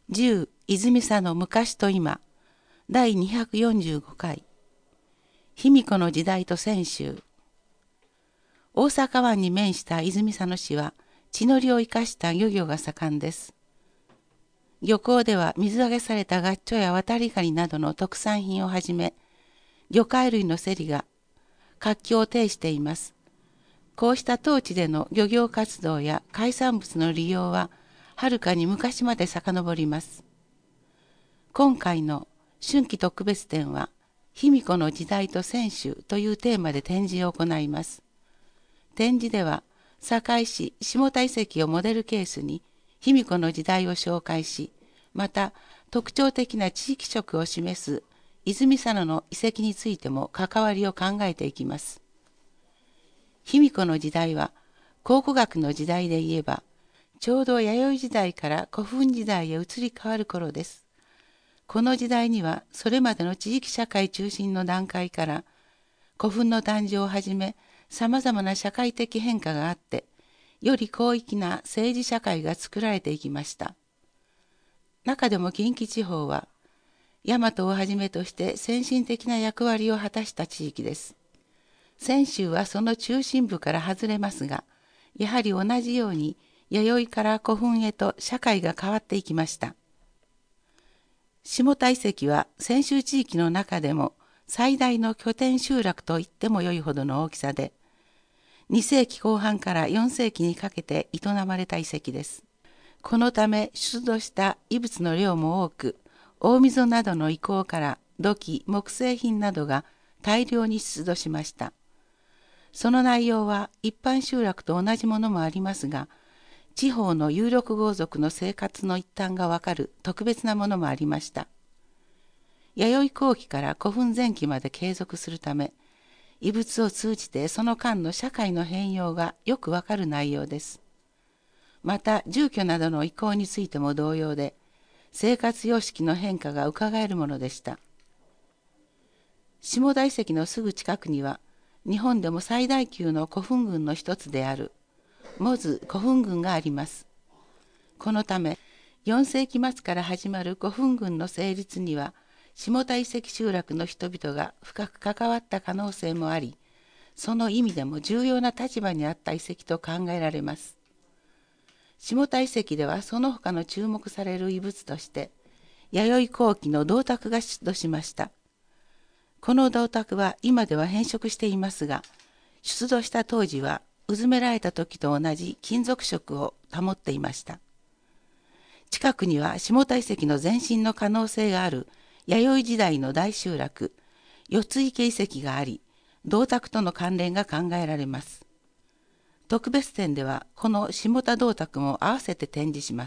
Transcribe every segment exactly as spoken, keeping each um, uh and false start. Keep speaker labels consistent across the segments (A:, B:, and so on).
A: じゅう泉佐の昔と今だいにひゃくよんじゅうごかい卑弥呼の時代と泉州。大阪湾に面した泉佐野市は地の利を生かした漁業が盛んです。漁港では水揚げされたガッチョや渡りガニなどの特産品をはじめ魚介類の競りが活況を呈しています。こうした当地での漁業活動や海産物の利用ははるかに昔まで遡ります。今回の春季特別展は卑弥呼の時代と泉州というテーマで展示を行います。展示では堺市下田遺跡をモデルケースに卑弥呼の時代を紹介し、また特徴的な地域色を示す泉佐野の遺跡についても関わりを考えていきます。卑弥呼の時代は考古学の時代で言えばちょうど弥生時代から古墳時代へ移り変わる頃です。この時代にはそれまでの地域社会中心の段階から古墳の誕生をはじめさまざまな社会的変化があってより広域な政治社会が作られていきました。中でも近畿地方は大和をはじめとして先進的な役割を果たした地域です。泉州はその中心部から外れますが、やはり同じように弥生から古墳へと社会が変わっていきました。下田遺跡は泉州地域の中でも最大の拠点集落と言ってもよいほどの大きさで、にせいきこう半からよんせいきにかけて営まれた遺跡です。このため出土した遺物の量も多く、大溝などの遺構から土器、木製品などが大量に出土しました。その内容は一般集落と同じものもありますが、地方の有力豪族の生活の一端がわかる特別なものもありました。弥生後期から古墳前期まで継続するため、遺物を通じてその間の社会の変容がよくわかる内容です。また住居などの遺構についても同様で、生活様式の変化がうかがえるものでした。下田遺跡のすぐ近くには、日本でも最大級の古墳群の一つである門司古墳群があります。このためよんせいきまつから始まる古墳群の成立には下田遺跡集落の人々が深く関わった可能性もあり、その意味でも重要な立場にあった遺跡と考えられます。下田遺跡ではその他の注目される遺物として弥生後期の銅鐸が出土しました。この銅鐸は今では変色していますが、出土した当時はうずめられた時と同じ金属色を保っていました。近くには下田遺跡の前身の可能性がある弥生時代の大集落、四津池遺跡があり、銅鐸との関連が考えられます。特別展ではこの下田銅鐸も合わせて展示します。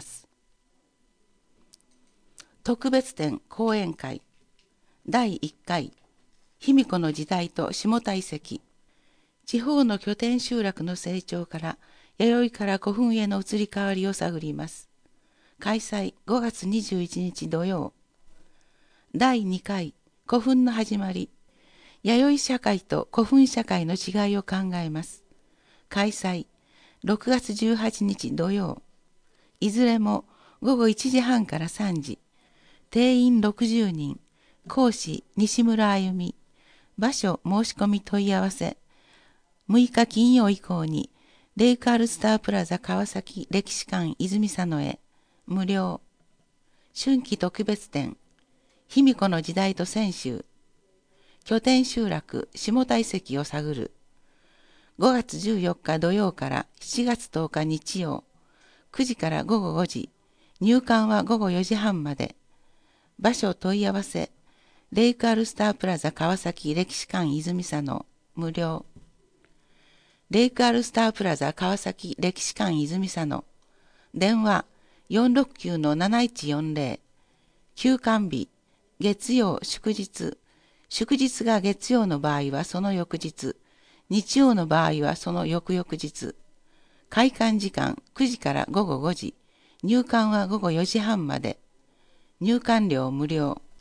A: 特別展講演会だいいっかい卑弥呼の時代と下田遺跡。地方の拠点集落の成長から弥生から古墳への移り変わりを探ります。開催ごがつにじゅういちにち土曜。だいにかい古墳の始まり。弥生社会と古墳社会の違いを考えます。開催ろくがつじゅうはちにち土曜。いずれもごごいちじはんからさんじ。定員ろくじゅうにん。講師西村あゆみ。場所申し込み問い合わせ。むいか金曜以降にレイクアルスタープラザ川崎歴史館泉佐野へ無料。春季特別展卑弥呼の時代と泉州。拠点集落下田遺跡を探る。ごがつじゅうよっか土曜からしちがつとおか日曜。くじからごごごじ。入館はごごよじはんまで。場所問い合わせ。レイクアルスタープラザ川崎歴史館泉佐野無料。レイクアルスタープラザ川崎歴史館泉佐野。電話 よんろくきゅうのなないちよんぜろ。休館日月曜祝日。祝日が月曜の場合はその翌日。日曜の場合はその翌々日。開館時間くじからごごごじ。入館はごごよじはんまで。入館料無料。